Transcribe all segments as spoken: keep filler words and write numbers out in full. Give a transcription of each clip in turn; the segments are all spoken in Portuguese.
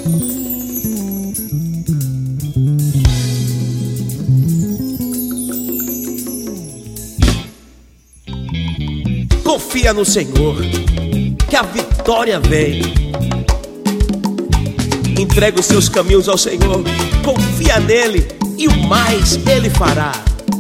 Confia no Senhor, que a vitória vem. Entrega os seus caminhos ao Senhor, confia nele e o mais Ele fará.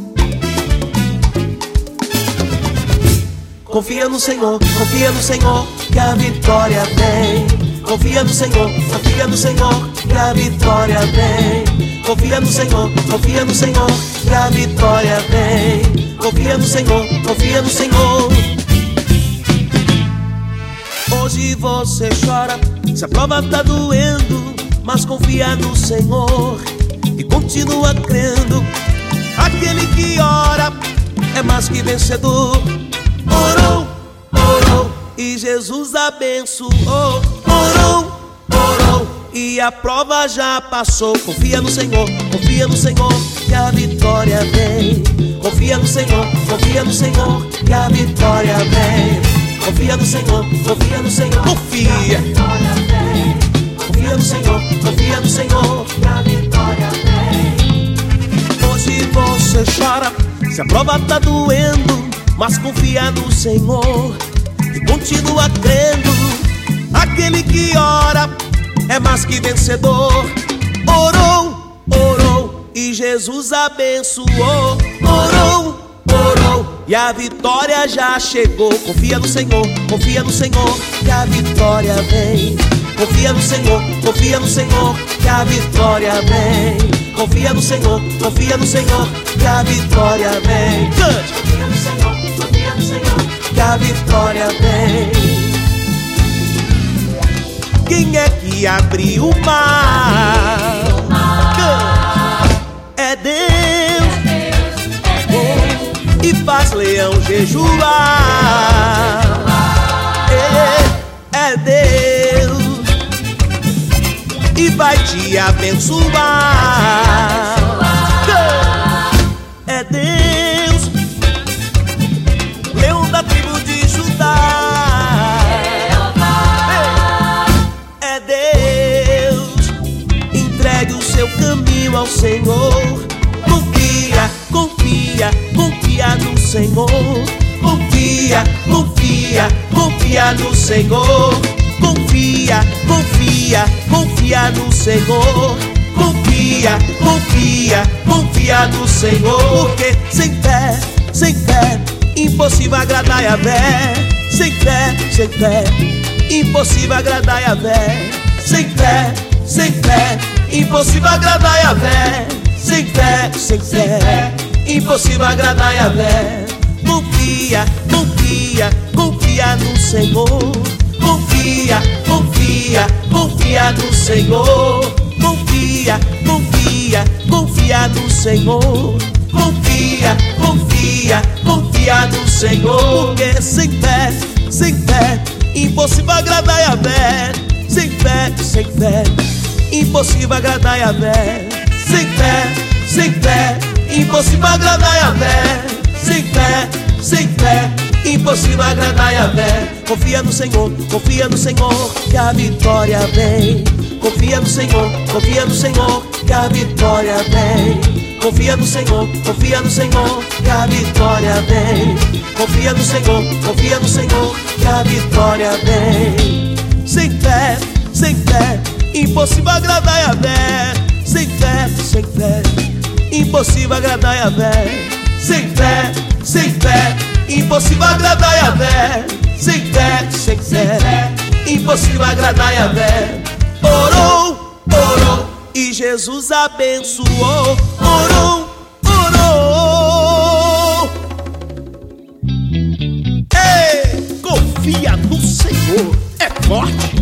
Confia no Senhor, confia no Senhor, que a vitória vem. Confia no Senhor, confia no Senhor, que a vitória vem. Confia no Senhor, confia no Senhor, que a vitória vem. Confia no Senhor, confia no Senhor. Hoje você chora, se a prova tá doendo, mas confia no Senhor e continua crendo. Aquele que ora é mais que vencedor. Orou, orou e Jesus abençoou. Orou, orou e a prova já passou. Confia no Senhor, confia no Senhor, que a vitória vem. Confia no Senhor, confia no Senhor, que a vitória vem. Confia no Senhor, confia no Senhor, confia. Confia no Senhor, confia no Senhor, que a vitória vem. Hoje você chora, se a prova tá doendo, mas confia no Senhor e continua crendo. Aquele que ora é mais que vencedor. Orou, orou e Jesus abençoou. Orou, orou e a vitória já chegou. Confia no Senhor, confia no Senhor, que a vitória vem. Confia no Senhor, confia no Senhor, que a vitória vem. Confia no Senhor, confia no Senhor, que a vitória vem. Cante! Confia no Senhor, confia no Senhor, que a vitória vem. Quem é que abriu o mar? Cante! É Deus, é Deus, e faz leão jejuar. É, é Deus e vai te abençoar. É Deus, leão da tribo de Judá. É Deus, entregue o seu caminho ao Senhor. Confia, confia, confia no Senhor. Confia, confia, confia no Senhor. Confia, confia, confia no Senhor. Confia, confia, confia no Senhor. Porque sem fé, sem fé, impossível agradar Yahvé. Sem fé, sem fé, impossível agradar Yahvé. Sem fé, sem fé, impossível agradar Yahvé. Sem fé, sem fé, impossível agradar Yahvé. Confia, confia, confia no Senhor. Confia, confia, confia no Senhor. Confia, confia, confia no Senhor. Confia, confia, confia no Senhor. Porque sem fé, sem fé, impossível agradar Yahvé. Sem fé, sem fé, impossível agradar Yahvé. Sem fé, sem fé, impossível agradar Yahvé. Sem fé, sem fé, impossível agradar Yahvé. Confia no Senhor, confia no Senhor, que a vitória vem. Confia no Senhor, confia no Senhor, que a vitória vem. Confia no Senhor, confia no Senhor, que a vitória vem. Confia no Senhor, confia no Senhor, que a vitória vem. Sem fé, sem fé, impossível agradar Yahvé. Sem fé, sem fé, impossível agradar Yahvé. Sem fé, sem fé, impossível agradar Yahvé. Sem fé, sem fé, impossível agradar Yahvé. Orou, orou e Jesus abençoou. Orou, orou. Ei, confia no Senhor, é forte.